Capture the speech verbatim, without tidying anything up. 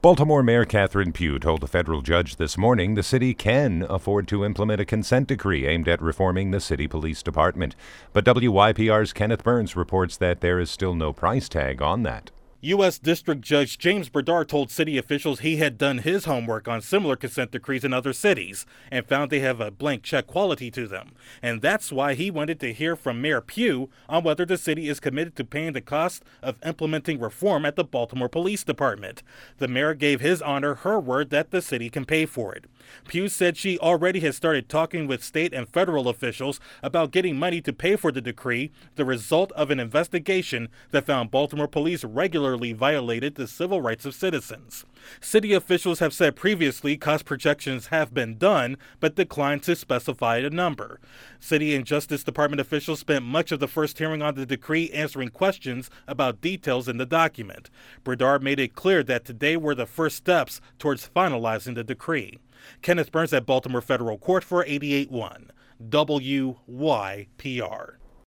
Baltimore Mayor Catherine Pugh told a federal judge this morning the city can afford to implement a consent decree aimed at reforming the city police department. But W Y P R's Kenneth Burns reports that there is still no price tag on that. U S District Judge James Berdar told city officials he had done his homework on similar consent decrees in other cities and found they have a blank check quality to them. And that's why he wanted to hear from Mayor Pugh on whether the city is committed to paying the cost of implementing reform at the Baltimore Police Department. The mayor gave his honor her word that the city can pay for it. Pugh said she already has started talking with state and federal officials about getting money to pay for the decree, the result of an investigation that found Baltimore police regularly violated the civil rights of citizens. City officials have said previously cost projections have been done, but declined to specify a number. City and Justice Department officials spent much of the first hearing on the decree answering questions about details in the document. Berdar made it clear that today were the first steps towards finalizing the decree. Kenneth Burns at Baltimore Federal Court for eighty-eight point one W Y P R.